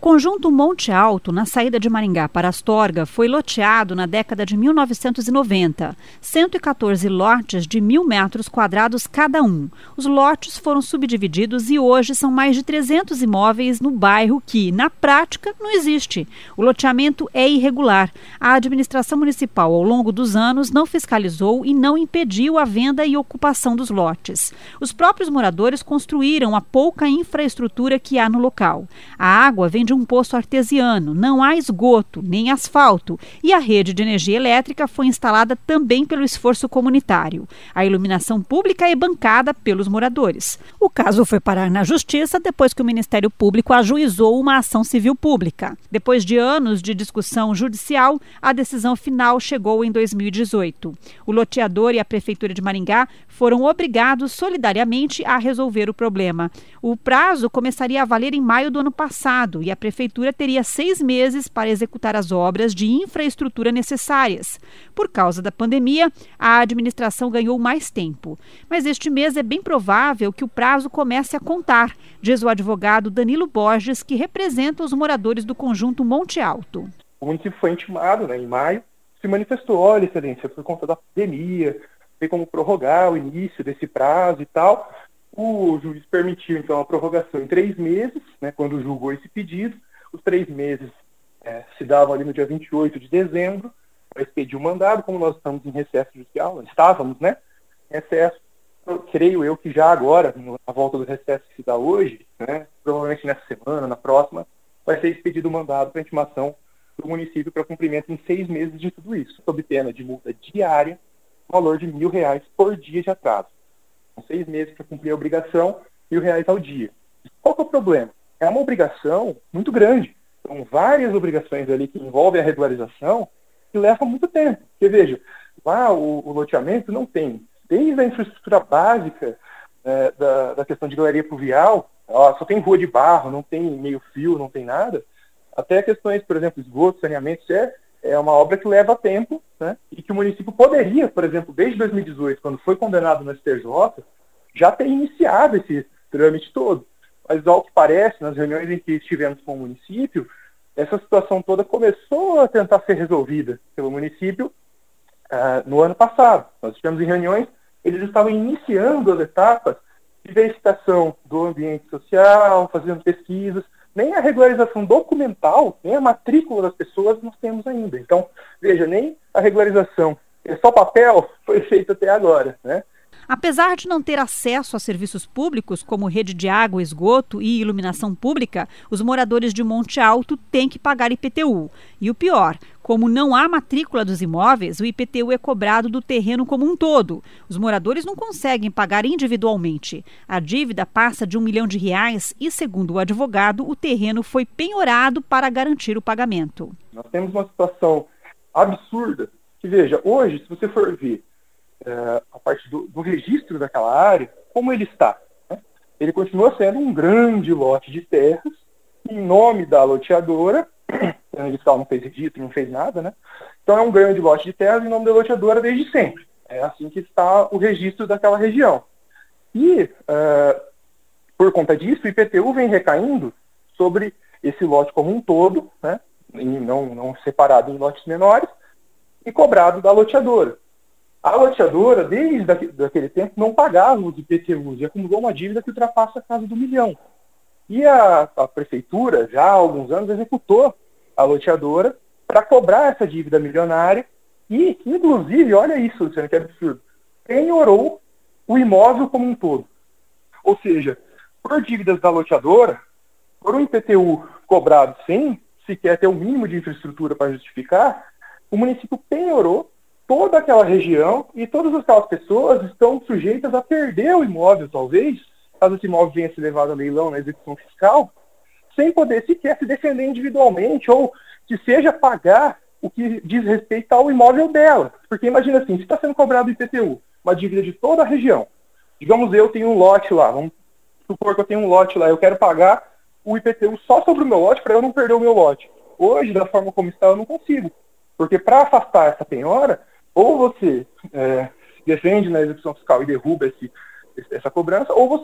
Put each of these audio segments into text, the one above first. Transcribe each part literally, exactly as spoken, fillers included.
conjunto Monte Alto, na saída de Maringá para Astorga, foi loteado na década de mil novecentos e noventa. cento e quatorze lotes de mil metros quadrados cada um. Os lotes foram subdivididos e hoje são mais de trezentos imóveis no bairro que, na prática, não existe. O loteamento é irregular. A administração municipal, ao longo dos anos, não fiscalizou e não impediu a venda e ocupação dos lotes. Os próprios moradores construíram a pouca infraestrutura que há no local. A água vem de um poço artesiano, não há esgoto, nem asfalto, e a rede de energia elétrica foi instalada também pelo esforço comunitário. A iluminação pública é bancada pelos moradores. O caso foi parar na Justiça depois que o Ministério Público ajuizou uma ação civil pública. Depois de anos de discussão judicial, a decisão final chegou em dois mil e dezoito. O loteador e a Prefeitura de Maringá foram obrigados solidariamente a resolver o problema. O prazo começaria a valer em maio do ano passado e a Prefeitura teria seis meses para executar as obras de infraestrutura necessárias. Por causa da pandemia, a administração ganhou mais tempo. Mas este mês é bem provável que o prazo comece a contar, diz o advogado Danilo Borges, que representa os moradores do conjunto Monte Alto. O município foi intimado, né, em maio, se manifestou, olha, excelência, por conta da pandemia, tem como prorrogar o início desse prazo e tal. O juiz permitiu, então, a prorrogação em três meses, né, quando julgou esse pedido. Os três meses é, se davam ali no dia vinte e oito de dezembro, para expedir o mandado, como nós estamos em recesso judicial, estávamos, né, em recesso. Eu, creio eu que já agora, na volta do recesso que se dá hoje, né, provavelmente nessa semana, na próxima, vai ser expedido o mandado para intimação do município para cumprimento em seis meses de tudo isso, sob pena de multa diária, valor de mil reais por dia de atraso. São seis meses para cumprir a obrigação, mil reais ao dia. Qual que é o problema? É uma obrigação muito grande. São várias obrigações ali que envolvem a regularização que levam muito tempo. Porque, veja, lá o, o loteamento não tem, desde a infraestrutura básica é, da, da questão de galeria pluvial, ó, só tem rua de barro, não tem meio fio, não tem nada, até questões, por exemplo, esgoto, saneamento, é, é uma obra que leva tempo, né, e que o município poderia, por exemplo, desde dois mil e dezoito, quando foi condenado no S T J, já ter iniciado esse trâmite todo. Mas, ao que parece, nas reuniões em que estivemos com o município, essa situação toda começou a tentar ser resolvida pelo município uh, no ano passado. Nós estivemos em reuniões, eles estavam iniciando as etapas de verificação do ambiente social, fazendo pesquisas. Nem a regularização documental, nem a matrícula das pessoas nós temos ainda. Então, veja, nem a regularização, é só papel, foi feita até agora, né? Apesar de não ter acesso a serviços públicos, como rede de água, esgoto e iluminação pública, os moradores de Monte Alto têm que pagar I P T U. E o pior, como não há matrícula dos imóveis, o I P T U é cobrado do terreno como um todo. Os moradores não conseguem pagar individualmente. A dívida passa de um milhão de reais e, segundo o advogado, o terreno foi penhorado para garantir o pagamento. Nós temos uma situação absurda que, veja, hoje, se você for ver é, a parte do, do registro daquela área, como ele está, né? Ele continua sendo um grande lote de terras em nome da loteadora. O fiscal não fez registro, não fez nada, né? Então é um grande lote de terras em nome da loteadora desde sempre. É assim que está o registro daquela região. E, uh, por conta disso, o I P T U vem recaindo sobre esse lote como um todo, né? Em, não, não separado em lotes menores, e cobrado da loteadora. A loteadora, desde aquele tempo, não pagava os I P T Us e acumulou uma dívida que ultrapassa a casa do milhão. E a, a prefeitura, já há alguns anos, executou a loteadora para cobrar essa dívida milionária e, inclusive, olha isso, Luciano, que absurdo, penhorou o imóvel como um todo. Ou seja, por dívidas da loteadora, por um I P T U cobrado sem sequer ter o mínimo de infraestrutura para justificar, o município penhorou toda aquela região e todas aquelas pessoas estão sujeitas a perder o imóvel, talvez, caso esse imóvel venha a ser levado a leilão na execução fiscal, sem poder sequer se defender individualmente ou que seja pagar o que diz respeito ao imóvel dela. Porque imagina assim, se está sendo cobrado o I P T U, uma dívida de toda a região, digamos eu tenho um lote lá, vamos supor que eu tenho um lote lá, eu quero pagar o I P T U só sobre o meu lote para eu não perder o meu lote. Hoje, da forma como está, eu não consigo. Porque para afastar essa penhora, ou você é, defende na execução fiscal e derruba esse, essa cobrança, ou você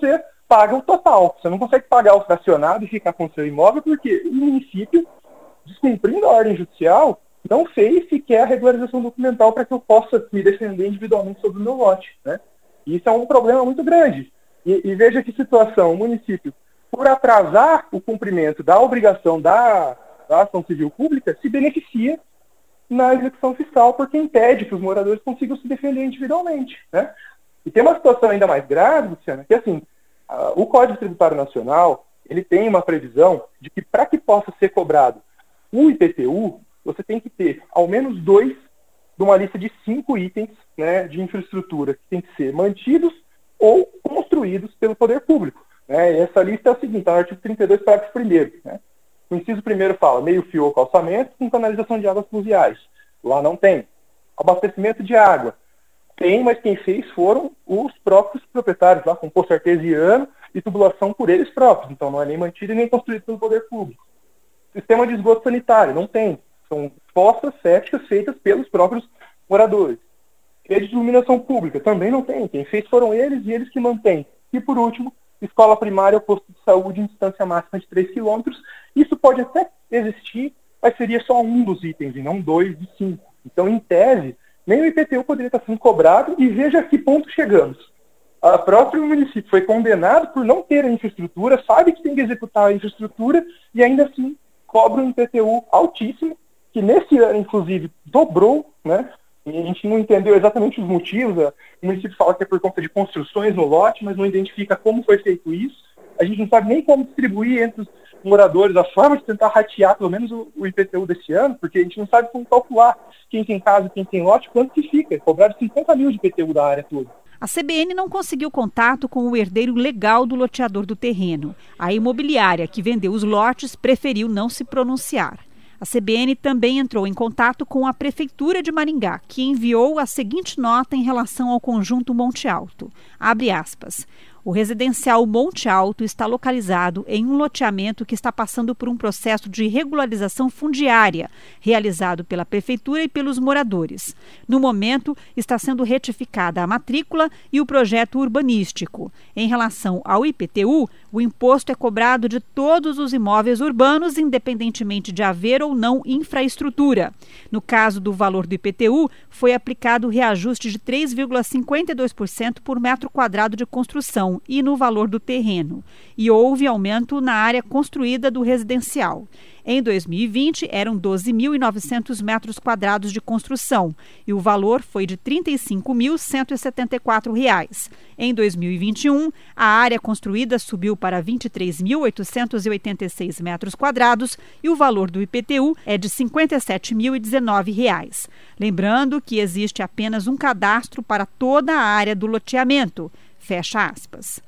paga o total. Você não consegue pagar o fracionado e ficar com o seu imóvel porque o município, descumprindo a ordem judicial, não fez sequer a regularização documental para que eu possa me defender individualmente sobre o meu lote, né? E isso é um problema muito grande. E, e veja que situação, o município, por atrasar o cumprimento da obrigação da, da ação civil pública, se beneficia na execução fiscal, porque impede que os moradores consigam se defender individualmente, né? E tem uma situação ainda mais grave, Luciana, que assim, uh, o Código Tributário Nacional, ele tem uma previsão de que para que possa ser cobrado o I P T U, você tem que ter ao menos dois de uma lista de cinco itens, né, de infraestrutura que tem que ser mantidos ou construídos pelo poder público, né? E essa lista é o seguinte, está no artigo trinta e dois, parágrafo primeiro, né? O inciso primeiro fala meio-fio ou calçamento com canalização de águas pluviais. Lá não tem. Abastecimento de água. Tem, mas quem fez foram os próprios proprietários, lá com poço artesiano e tubulação por eles próprios. Então não é nem mantido e nem construído pelo poder público. Sistema de esgoto sanitário. Não tem. São fossas sépticas feitas pelos próprios moradores. Rede de iluminação pública. Também não tem. Quem fez foram eles e eles que mantêm. E por último, escola primária ou posto de saúde em distância máxima de três quilômetros. Isso pode até existir, mas seria só um dos itens, e não dois de cinco. Então, em tese, nem o I P T U poderia estar sendo cobrado, e veja a que ponto chegamos. O próprio município foi condenado por não ter a infraestrutura, sabe que tem que executar a infraestrutura, e ainda assim cobra um I P T U altíssimo, que nesse ano, inclusive, dobrou, né? E a gente não entendeu exatamente os motivos. O município fala que é por conta de construções no lote, mas não identifica como foi feito isso. A gente não sabe nem como distribuir entre os moradores a forma de tentar ratear pelo menos o, o I P T U desse ano, porque a gente não sabe como calcular quem tem casa, quem tem lote, quanto que fica. Cobraram cinquenta mil de I P T U da área toda. A C B N não conseguiu contato com o herdeiro legal do loteador do terreno. A imobiliária que vendeu os lotes preferiu não se pronunciar. A C B N também entrou em contato com a Prefeitura de Maringá, que enviou a seguinte nota em relação ao conjunto Monte Alto. Abre aspas. O residencial Monte Alto está localizado em um loteamento que está passando por um processo de regularização fundiária, realizado pela Prefeitura e pelos moradores. No momento, está sendo retificada a matrícula e o projeto urbanístico. Em relação ao I P T U, o imposto é cobrado de todos os imóveis urbanos, independentemente de haver ou não infraestrutura. No caso do valor do I P T U, foi aplicado o reajuste de três vírgula cinquenta e dois por cento por metro quadrado de construção e no valor do terreno. E houve aumento na área construída do residencial. Em dois mil e vinte, eram doze mil e novecentos metros quadrados de construção e o valor foi de trinta e cinco mil cento e setenta e quatro reais. Em dois mil e vinte e um, a área construída subiu para vinte e três mil oitocentos e oitenta e seis metros quadrados e o valor do I P T U é de cinquenta e sete mil e dezenove reais. Lembrando que existe apenas um cadastro para toda a área do loteamento. Fecha aspas.